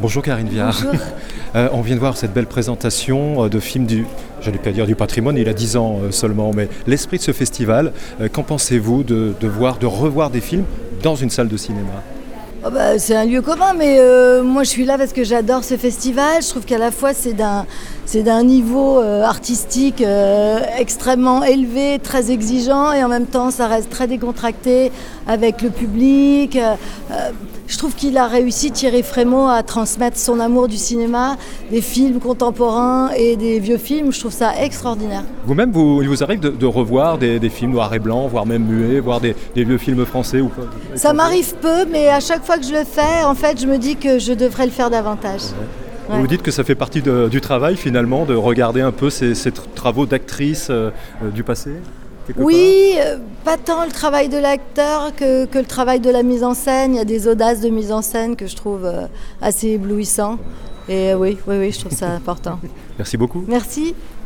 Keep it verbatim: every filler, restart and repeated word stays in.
Bonjour Karine Viard. Bonjour. Euh, on vient de voir cette belle présentation euh, de films du, j'allais pas dire du patrimoine, il a dix ans euh, seulement, mais l'esprit de ce festival, euh, qu'en pensez-vous de, de voir, de revoir des films dans une salle de cinéma ? Oh bah, c'est un lieu commun, mais euh, moi je suis là parce que j'adore ce festival. Je trouve qu'à la fois c'est d'un, c'est d'un niveau euh, artistique euh, extrêmement élevé, très exigeant, et en même temps ça reste très décontracté avec le public. Euh, je trouve qu'il a réussi, Thierry Frémaux, à transmettre son amour du cinéma, des films contemporains et des vieux films. Je trouve ça extraordinaire. Vous-même, vous, il vous arrive de, de revoir des, des films noirs et blancs, voire même muets, voire des, des vieux films français ou pas ? Ça m'arrive peu, mais à chaque fois que je le fais, en fait, je me dis que je devrais le faire davantage. Ouais. Ouais. Vous vous dites que ça fait partie de, du travail finalement, de regarder un peu ces, ces travaux d'actrices euh, euh, du passé ? Oui, euh, pas tant le travail de l'acteur que, que le travail de la mise en scène. Il y a des audaces de mise en scène que je trouve euh, assez éblouissants. Et euh, oui, oui, oui, je trouve ça important. Merci beaucoup. Merci.